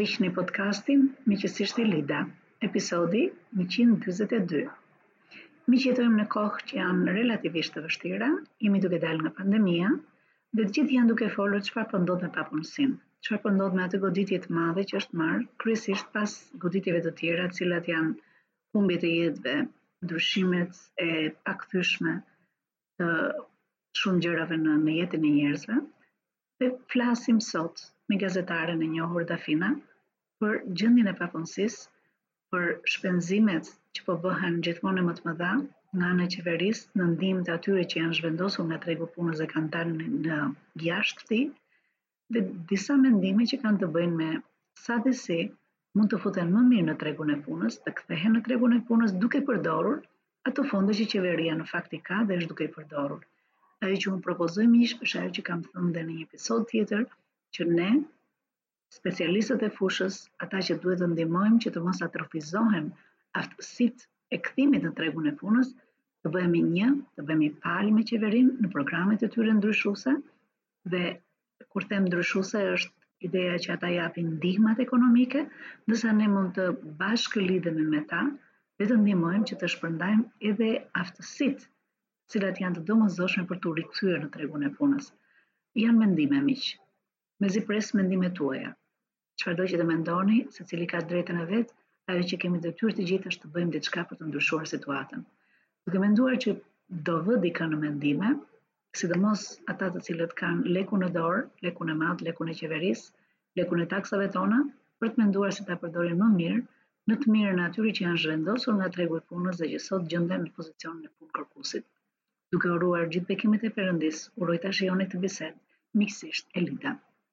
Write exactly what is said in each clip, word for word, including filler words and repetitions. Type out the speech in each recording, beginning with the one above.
Ndiqni podcastin Miqësisht e Lida, episodi njëqind e dyzet e dy. Miq, jetojmë në kohë që janë relativisht të vështira, jemi duke dalë nga pandemia, dhe të gjithë janë duke folur çfarë po ndodh me papunësinë, çfarë po ndodh me atë goditje të madhe që është marrë, kryesisht pas goditjeve të tjera, të cilat janë humbjet e jetëve, ndryshimet e pakthyeshme të shumë gjërave në, në jetën e njerëzve. Dhe flasim sot me gazetaren e njohur Dafina për gjendjen e papunësisë, për shpenzimet që po bëhen gjithmonë më të mëdha nga ana e qeverisë në ndihmë të atyre që janë zhvendosur nga tregu punës dhe kanë dalë në jashtë këtij, dhe disa mendime që kanë të bëjnë me sa dhe si mund të futen më mirë në tregun e punës, të kthehen në tregun e punës duke përdorur ato fonde që qeveria në fakt i ka dhe është duke i përdorur. Ajo që unë propozoj miq është ajo që kam thënë dhe në një episod tjetër, që ne, specialistët e fushës, ata që duhet të ndihmojmë që të mos atrofizohen aftësitë e kthimit në tregun e punës, të bëhemi një, të bëhemi palë me qeverinë në programet e tyre ndryshuese, dhe kur them ndryshuese është ideja që ata japin ndihmat ekonomike, ndërsa ne mund të bashkë lidhemi me ta dhe të ndihmojmë që të shpërndajmë edhe aftësitë cilat janë të domosdoshme për të rikthyer në tregun e punës. Janë mendime miq. Mezi pres mendimet tuaja. Çfarëdo që të mendoni, secili ka drejtën e vet, ajo që kemi detyrë të gjithë është të bëjmë diçka për të ndryshuar situatën. Duke menduar që do vë dikë në mendime, sidomos ata të cilët kanë lekun në dorë, lekun e madh, lekun e qeverisë, lekun e taksave tona, për të menduar se ta përdorin më mirë në të mirën e atyre që janë zhvendosur nga tregu i punës dhe që sot gjenden në pozicionin e punëkërkuesit. Duke uruar gjithë bekimet e Perëndis, uroj ta shijoni këtë bisedë Miqësisht e Lida.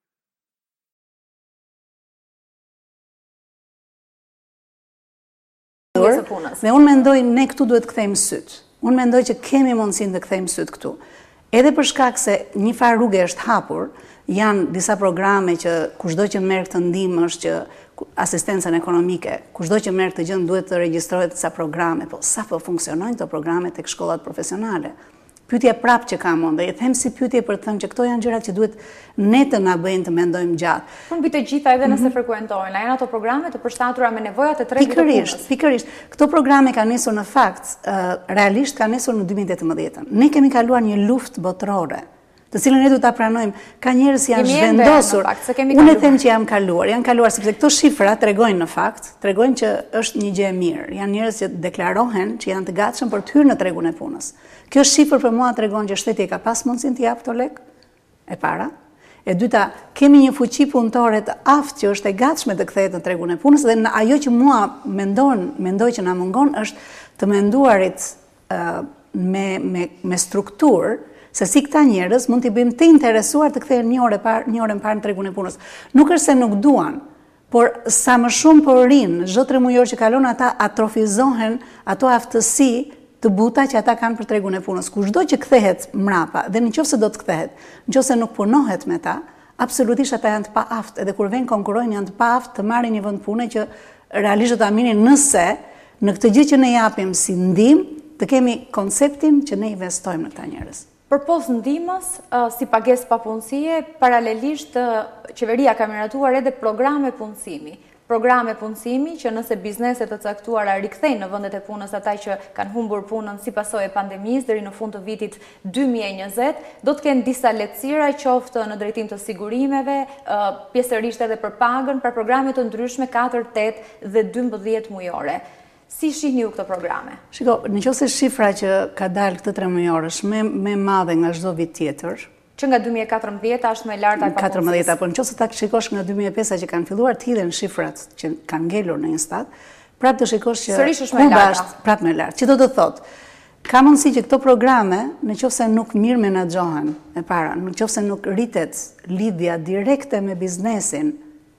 Dhe unë mendoj ne këtu duhet të kthejmë syt. Unë mendoj që kemi mundësinë të kthejmë syt këtu. Edhe për shkak se një farë rrugë është hapur, janë disa programe që kushdo që merr këtë ndihmë është që asistencën ekonomike, kushdo që merr këtë gjë duhet të regjistrohet disa programe, po sa po funksionojnë këto programe tek shkollat profesionale. Pyetja prapë që kam unë, dhe i them si pyetje për të thënë që këto janë gjërat që duhet ne të na bëjnë të mendojmë gjatë. Po mbi të gjitha edhe nëse frekuentojnë, a janë ato programe të përshtatura me nevojat e tregut të punës? Pikërisht, pikërisht. Këto programe kanë nisur në fakt, uh, realisht kanë nisur në dy mijë e tetëmbëdhjetë. Ne kemi kaluar një luftë botërore, të cilën ne duhet ta pranojmë. Ka njerëz që janë zhvendosur. Unë them që jam kaluar, janë kaluar sepse këto shifra tregojnë në fakt, tregojnë që është një gjë e mirë. Janë njerëz që deklarohen që janë të gatshëm për të hyrë në tregun e punës. Kjo shifër për mua tregon që shteti ka pas mundësinë të japë këto lek, e para. E dyta, kemi një fuqi punëtore të aftë që është e gatshme të kthehet në tregun e punës, dhe ajo që mua mendon, mendoj që na mungon është të menduarit uh, me me me strukturë, se si këta njerëz mund t'i bëjmë të interesuar të kthehen një orë parë, një orë më parë në tregun e punës. Nuk është se nuk duan, por sa më shumë po rinë, çdo tre mujor që kalon ata atrofizohen ato aftësi të buta që ata kanë për tregun e punës. Kushdo që kthehet mrapa, dhe nëse do të kthehet, nëse nuk punohet me ta, absolutisht ata janë të paaftë, edhe kur vjen konkurrojnë janë të paaftë të marrin një vend pune që realisht do ta marrin nëse në këtë gjë që ne japim si ndihmë, të kemi konceptin që ne investojmë në këta njerëz. Përpos ndihmës, si pagesë papunësie, paralelisht qeveria ka miratuar edhe programe punësimi. Programe punësimi që nëse bizneset të caktuara rikthejnë në vendet e punës ata që kanë humbur punën si pasojë e pandemisë deri në fund të vitit dy mijë e njëzet, do të kenë disa lehtësira qoftë në drejtim të sigurimeve, pjesërisht edhe për pagën, për programe të ndryshme katër, tetë dhe dymbëdhjetë mujore. Si shihni ju këto programe? Shiko, nëse shifra që ka dalë këtë tre mujorësh me me madhe nga çdo vit tjetër, që nga dy mijë e katërmbëdhjetë është më e larta e papunësisë. katërmbëdhjetë, po nëse ta shikosh nga dy mijë e pesë që kanë filluar të hidhen shifrat që kanë ngelur në një stad, prapë do shikosh që sërish është më e larta. Prapë më e lartë. Që do të thotë, ka mundësi që këto programe, nëse nuk mirë menaxhohen, e para, nëse nuk rritet lidhja direkte me biznesin,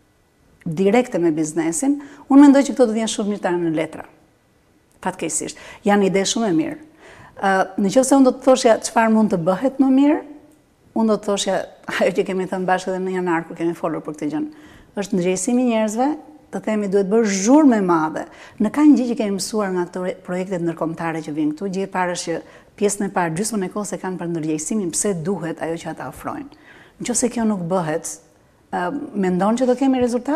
direkte me biznesin, unë mendoj që këto do të jenë shumë mirë në letra. Fatkeqësisht, janë ide shumë e mirë. Uh, nëse unë do të thoshja çfarë mund të bëhet më mirë, unë do të thoshja ajo që kemi thënë bashkë edhe në janar kur kemi folur për këtë gjë. Është ndërgjegjësimi i njerëzve, të themi duhet bërë zhurmë e madhe. Në ka një gjë që kemi mësuar nga këto projektet ndërkombëtare që vijnë këtu, gjë e parë është që pjesën e parë gjysmën e kohës e kanë për ndërgjegjësimin, pse duhet ajo që ata ofrojnë. Nëse kjo nuk bëhet, uh, mendon që do kemi rezultat?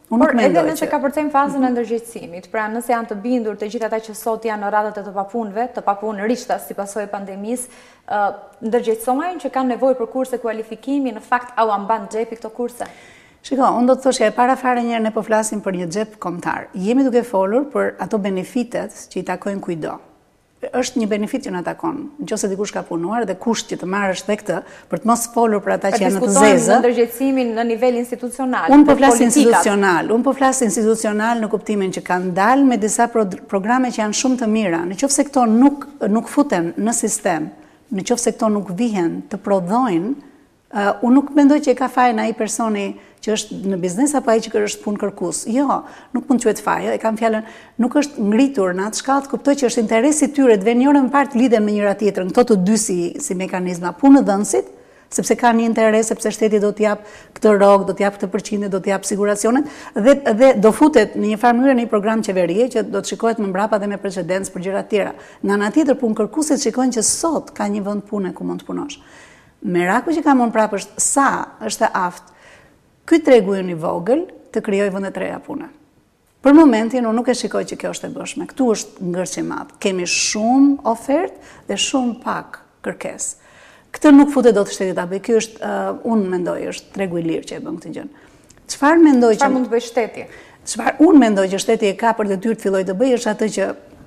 Por edhe nëse ka përcejmë fazën e ndërgjegjësimit, pra nëse janë të bindur të gjithë ata që sot janë në radhët e të papunëve, të papunë rishta si pasojë e pandemisë, ndërgjegjësojnë që kanë nevojë për kurse kualifikimi, në fakt au amban xhepi këto kurse? Shiko, unë do të thoshja e para fare njerë ne po flasim për një xhep kombëtar. Jemi duke folur për ato benefitet që i takojnë kujdo. Është një benefit që na takon. Nëse dikush ka punuar dhe kusht që të marrësh dhe këtë për të mos folur për ata që janë në të zezë. Diskutojmë ndërgjegjësimin në nivel institucional. Unë po flas institucional, unë po flas institucional në kuptimin që kanë dalë me disa pro programe që janë shumë të mira. Nëse këto nuk nuk futen në sistem, nëse këto nuk vihen të prodhojnë, uh, unë nuk mendoj që e ka fajin ai personi që është në biznes apo ai që është punë kërkues. Jo, nuk mund të quhet fajë, e kam fjalën, nuk është ngritur në atë shkallë, kuptoj që është interesi i tyre të vënë orën më parë të lidhen me njëra tjetrën, këto të dy si si mekanizma punëdhënësit, sepse kanë një interes, sepse shteti do t'i jap këtë rrogë, do t'i jap këtë përqindje, do t'i jap siguracionet dhe dhe do futet në një farë mënyrë në një program qeverie që do të shikohet më mbrapa dhe me precedencë për gjëra të tjera. Nga ana tjetër punë kërkuesit shikojnë që sot ka një vend pune ku mund të punosh. Meraku që kam unë prapë është sa është aftë ky tregu i vogël të krijojë vende të reja pune. Për momentin unë nuk e shikoj që kjo është e bëshme. Ktu është ngërçi i madh. Kemi shumë ofertë dhe shumë pak kërkesë. Këtë nuk futet dot shteti ta bëjë. Ky është uh, unë mendoj është tregu i lirë që e bën këtë gjë. Çfarë mendoj që Çfarë mund të bëjë shteti? Çfarë unë mendoj që shteti e ka për detyrë të fillojë të bëjë është atë që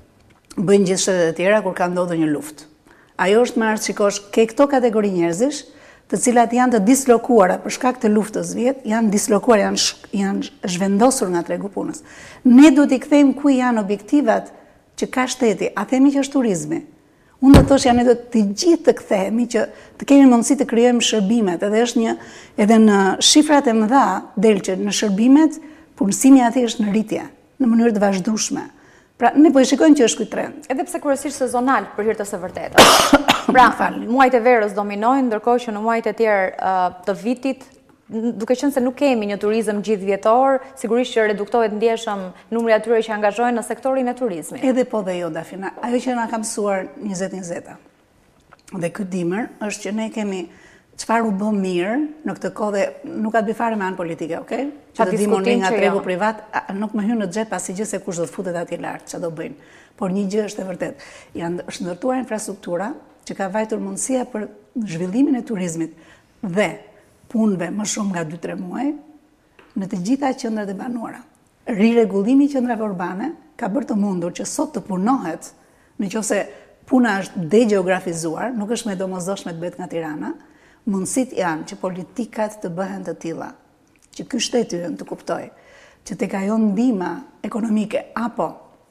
bëjnë gjithë shtetet e tjera kur ka ndodhur një luftë. Ajo është marrë shikosh ke këto kategori njerëzish të cilat janë të dislokuara për shkak të luftës vjet, janë dislokuar, janë sh, janë zhvendosur nga tregu punës. Ne duhet i kthejmë ku janë objektivat që ka shteti, a themi që është turizmi. Unë do të thoshja ne do të gjithë të kthehemi që të kemi mundësi të krijojmë shërbimet, edhe është një edhe në shifrat e mëdha del që në shërbimet punësimi aty është në rritje, në mënyrë të vazhdueshme. Pra, ne po e shikojmë që është ky trend. Edhe pse kryesisht sezonal për hir të së vërtetës. Pra, muajt e verës dominojnë, ndërkohë që në muajt e tjerë uh, të vitit, duke qenë se nuk kemi një turizëm gjithvjetor, sigurisht që reduktohet ndjeshëm numri atyre që angazhohen në sektorin e turizmit. Edhe po dhe jo, Dafina. Ajo që na ka mësuar njëzet njëzeta. Dhe ky dimër është që ne kemi çfarë u bë mirë në këtë kohë dhe nuk ka të bëjë fare me anë politike, okay? Që të dimoni nga tregu privat, nuk më hyn në xhep asgjë se kush do të futet atje lart, çfarë do bëjnë. Por një gjë është e vërtetë. Janë është ndërtuar infrastruktura që ka vajtur mundësia për zhvillimin e turizmit dhe punëve më shumë nga dy tre muaj në të gjitha qendrat e banuara. Rirregullimi i qendrave urbane ka bërë të mundur që sot të punohet, nëse puna është degjeografizuar, nuk është më domosdoshme të bëhet nga Tirana. Mundësit janë që politikat të bëhen të tilla, që ky shteti ynë të kuptoj, që tek ajo ndihma ekonomike apo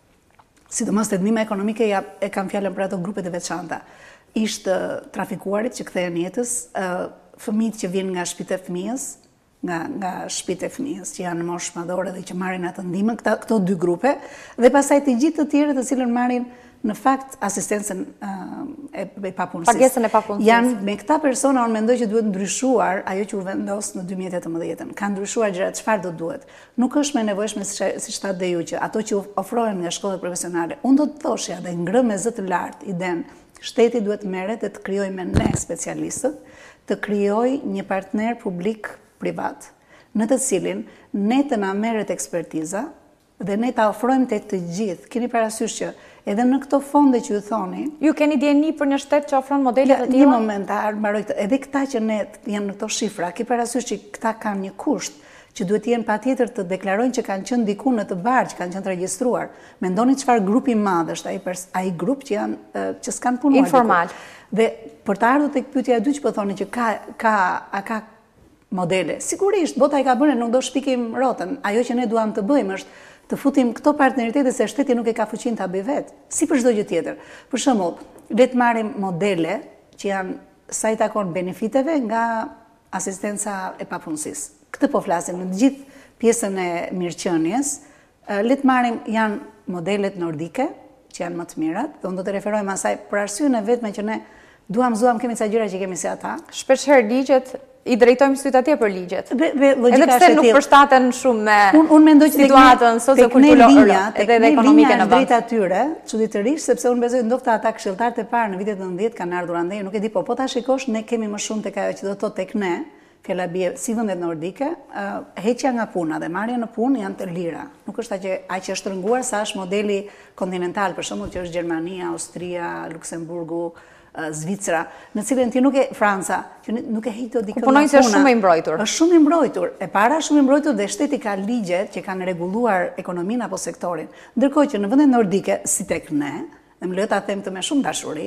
sidomos te ndihma ekonomike ja e kam fjalën për ato grupet e veçanta, ishte trafikuarit që kthehen jetës, fëmijët që vijnë nga shtëpitë e fëmijës, nga nga shtëpitë e fëmijës që janë në moshë madhore dhe që marrin atë ndihmën, këto dy grupe, dhe pastaj të gjithë të tjerë të cilën marrin në fakt asistencën uh, e, e papunësisë. Pagesën e papunësisë. Janë me këta persona unë mendoj që duhet ndryshuar ajo që u vendos në dy mijë e tetëmbëdhjetë. Ka ndryshuar gjërat, çfarë do duhet. Nuk është më nevojshme siç thatë dhe ju që ato që ofrohen nga shkollat profesionale. Unë do të thoshja dhe ngrë me zë të lartë iden, shteti duhet merret dhe të krijojë me ne specialistët, të krijojë një partner publik privat, në të cilin ne të na merret ekspertiza dhe ne ta ofrojmë tek të gjithë. Keni parasysh që edhe në këto fonde që ju thoni, ju keni dieni për një shtet që ofron modele të tilla? Një momentar, mbaroj këtë. Edhe këta që ne janë në këto shifra, ke parasysh që këta kanë një kusht që duhet jenë patjetër të deklarojnë që kanë qenë diku në të barë, që kanë qenë të regjistruar. Mendoni çfarë grupi i madh është ai ai grup që janë që s'kan punuar. Informal. Dhe për të ardhur tek pyetja e dytë që po thoni që ka ka a ka modele. Sigurisht, bota i ka bërë, nuk do shpikim rrotën. Ajo që ne duam të bëjmë është të futim këto partneritete se shteti nuk e ka fuqinë ta bëjë vetë, si për çdo gjë tjetër. Për shembull, le të marrim modele që janë sa i takon benefiteve nga asistenca e papunësisë. Këtë po flasim në të gjithë pjesën e mirëqenies. Le të marrim janë modelet nordike, që janë më të mirat, dhe unë do të referojmë asaj për arsyeën e vetme që ne duam zuam kemi ca gjëra që kemi si ata. Shpeshherë ligjet i drejtojmë syt atje për ligjet. Dhe, dhe edhe pse nuk përshtaten shumë me un, un mendoj që situatën sociokulturore edhe edhe ekonomike në vend. Drejt atyre, çuditërisht, sepse unë besoj ndoshta ata këshilltarët e parë në vitet nëntëdhjetë kanë ardhur andaj, nuk e di, po po ta shikosh ne kemi më shumë tek ajo që do të thotë tek ne, fjala bie si vendet nordike, uh, heqja nga puna dhe marrja në punë janë të lira. Nuk është aq aq e shtrënguar sa është modeli kontinental, për shembull që është Gjermania, Austria, Luksemburgu, Zvicra, në cilën ti nuk e Franca, që nuk e heq dot dikë. Punonjësi është shumë i mbrojtur. Është shumë i mbrojtur. E para shumë i mbrojtur dhe shteti ka ligjet që kanë rregulluar ekonominë apo sektorin. Ndërkohë që në vendet nordike, si tek ne, dhe më lejo ta them këtë me shumë dashuri,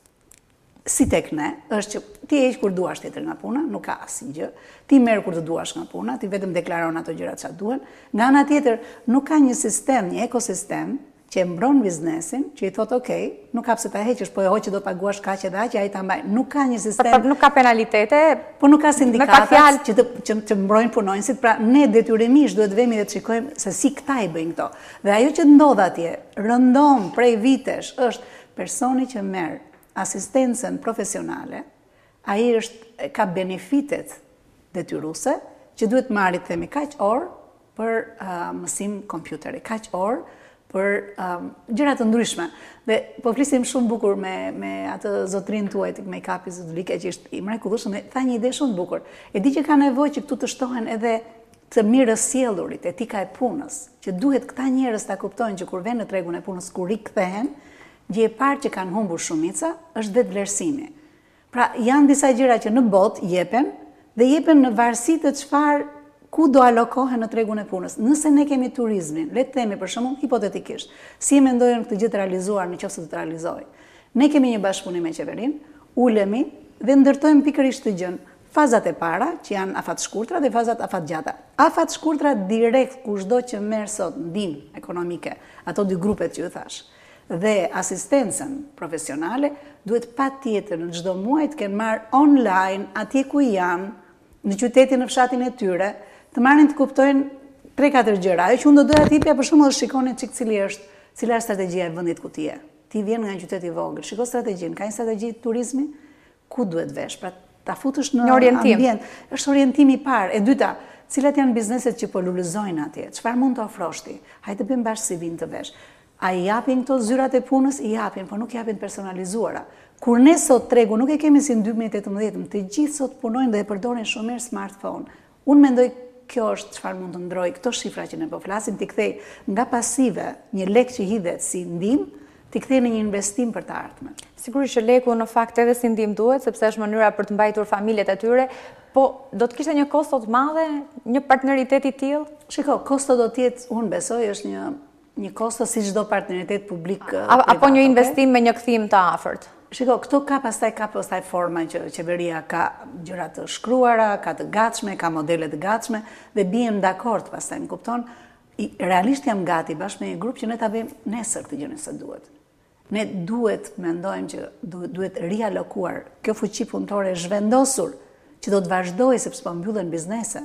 si tek ne, është që ti heq kur duash tjetër nga puna, nuk ka asgjë. Ti merr kur të duash nga puna, ti vetëm deklaron ato gjërat që duhen. Nga ana tjetër, nuk ka një sistem, një ekosistem që e mbron biznesin, që i thot, ok, nuk ka pse ta heqësh, po e hoqë do paguash kaq edhe aq, ai ta mbaj. Nuk ka një sistem. Por nuk ka penalitete. Po nuk ka sindikata që të që, që mbrojnë punonjësit, pra ne detyrimisht duhet vemi dhe të shikojmë se si këta i bëjnë këto. Dhe ajo që ndodh atje, rëndom prej vitesh, është personi që merr asistencën profesionale, ai është ka benefitet detyruese që duhet marrit themi kaq orë për uh, mësim kompjuteri, kaq orë për um, gjëra të ndryshme. Dhe po flisim shumë bukur me, me atë zotrin tuaj të make-up-i Zotulike, që ishte i mrekullueshëm, dhe tha një ide shumë bukur. E di që ka nevojë që këtu të shtohen edhe të mirës sjellurit, etika e punës, që duhet këta njerëz ta kuptojnë që kur vjen në tregun e punës, kur rikthehen, gjë e parë që kanë humbur shumica është vetë vlerësimi. Pra janë disa gjëra që në botë jepen dhe jepen në varësi të çfarë ku do alokohen në tregun e punës. Nëse ne kemi turizmin, le të themi për shembull hipotetikisht, si e mendojnë këtë gjë të realizuar nëse do të realizojë. Ne kemi një bashkëpunim me qeverinë, ulemi dhe ndërtojmë pikërisht të gjën, fazat e para që janë afat shkurtra dhe fazat afat gjata. Afat shkurtra direkt kushdo që merr sot ndihmë ekonomike, ato dy grupet që ju thash, dhe asistencën profesionale duhet patjetër në çdo muaj të kenë marr online atje ku janë, në qytetin, në fshatin e tyre, të marrin të kuptojnë tre katër gjëra. Ajo që unë do doja t'jepja për shembull shikoni çik cili është, cila është strategjia e vendit ku ti je. Ti vjen nga një qytet i vogël, shiko strategjinë, ka një strategji turizmi, ku duhet vesh, pra ta futësh në ambient. Është orientimi i parë. E dyta, cilat janë bizneset që po lulëzojnë atje? Çfarë mund të ofrosh ti? Hajde të bëjmë bashkë si vin të vesh. A i japin këto zyrat e punës? I japin, po nuk japin personalizuara. Kur ne sot tregu nuk e kemi si në dy mijë e tetëmbëdhjetë, të gjithë sot punojnë dhe e përdorin shumë mirë smartphone. Unë mendoj kjo është çfarë mund të ndrojë këto shifra që ne po flasim, t'i kthej nga pasive një lek që hidhet si ndihmë, t'i kthej në një investim për të ardhmen. Sigurisht që leku në fakt edhe si ndihmë duhet, sepse është mënyra për të mbajtur familjet e tyre, po do të kishte një kosto të madhe, një partneritet i tillë? Shiko, kosto do të jetë, unë besoj, është një një kosto si çdo partneritet publik. Apo një investim me një kthim të afërt. Shiko, këto ka pastaj ka pastaj forma që qeveria ka gjëra të shkruara, ka të gatshme, ka modele të gatshme dhe bien dakord pastaj, më kupton? I, realisht jam gati bashkë me një grup që ne ta bëjmë nesër këtë gjë nëse duhet. Ne duhet mendojmë që duhet, duhet rialokuar kjo fuqi punëtore zhvendosur që do të vazhdojë sepse po mbyllen biznese.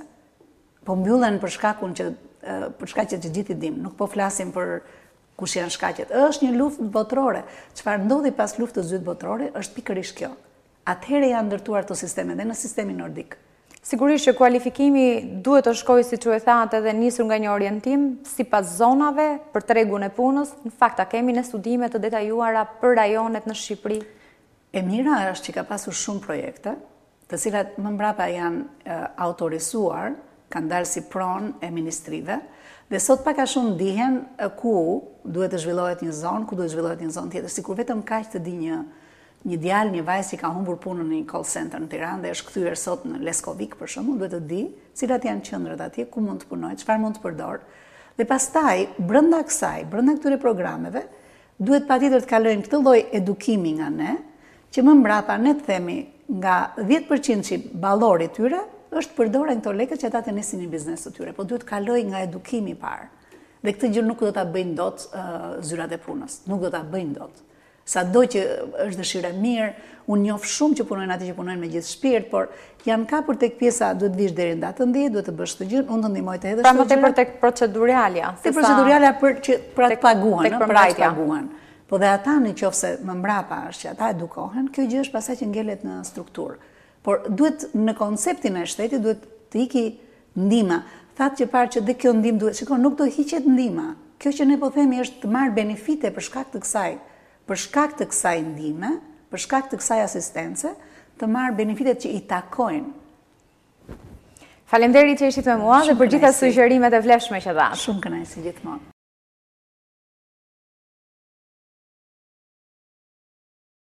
Po mbyllen për shkakun që për shkaqet që gjithë i dim. Nuk po flasim për kush janë shkaqet. Është një luftë botërore. Çfarë ndodhi pas luftës së dytë botërore është pikërisht kjo. Atëherë janë ndërtuar këto sisteme dhe në sistemin nordik. Sigurisht që kualifikimi duhet të shkojë, siç u e thatë, edhe nisur nga një orientim sipas zonave për tregun e punës. Në fakt, a kemi ne studime të detajuara për rajonet në Shqipëri? E mira është që ka pasur shumë projekte, të cilat më mbrapa janë e, autorizuar, kanë dalë si pronë e ministrive, dhe sot pak a shumë dihen ku duhet të zhvillohet një zonë, ku duhet të zhvillohet një zonë tjetër. Sikur vetëm kaq të di një një djalë, një vajzë që ka humbur punën në një call center në Tiranë dhe është kthyer sot në Leskovik për shembull, duhet të di cilat janë qendrat atje, ku mund të punojë, çfarë mund të përdor. Dhe pastaj brenda kësaj, brenda këtyre programeve, duhet patjetër të kalojnë këtë lloj edukimi nga ne, që më mbrapa ne të themi nga dhjetë përqind që ballori i tyre është përdoren këto lekë që ata të nisin një biznes të tyre, po duhet kaloj nga edukimi i parë. Dhe këtë gjë nuk do ta bëjnë dot uh, zyrat e punës, nuk do ta bëjnë dot. Sado që është dëshira mirë, unë njoh shumë që punojnë aty që punojnë me gjithë shpirt, por janë kapur tek pjesa duhet vish deri në datën dhjetë, duhet të bësh këtë gjë, unë të ndihmoj të hedhësh. Pra më tepër tek proceduralja, tek proceduralja për që për atë paguhen, për atë paguhen. Po dhe ata nëse më mbrapa është që ata edukohen, kjo gjë është pastaj që ngelet në strukturë. Por duhet në konceptin e shtetit duhet të iki ndihma. Thatë që parë që dhe kjo ndihmë duhet, shikon, nuk do hiqet ndihma. Kjo që ne po themi është të marr benefite për shkak të kësaj, për shkak të kësaj ndihme, për shkak të kësaj asistence, të marr benefitet që i takojnë Faleminderit që ishit me mua dhe për gjitha sugjerimet e vlefshme që dhash. Shumë kënaqësi gjithmonë.